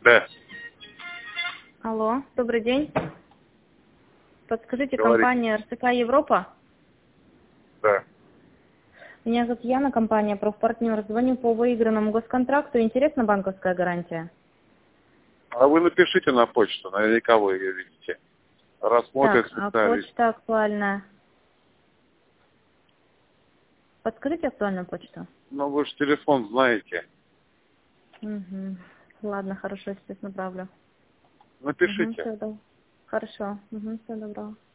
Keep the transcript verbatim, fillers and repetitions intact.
Да. Алло, добрый день. Подскажите, Говорите. компания эр тэ ка Европа? Да. Меня зовут Яна, компания «Профпартнер». Звоню по выигранному госконтракту. Интересна банковская гарантия? А вы напишите на почту, наверняка вы ее видите. Рассмотрит Так, а специалист. почта актуальная. Подскажите актуальную почту. Ну, вы же телефон знаете. Угу. Ладно, хорошо, сейчас направлю. Угу, Напишите. все, да. Хорошо. Угу, всего доброго.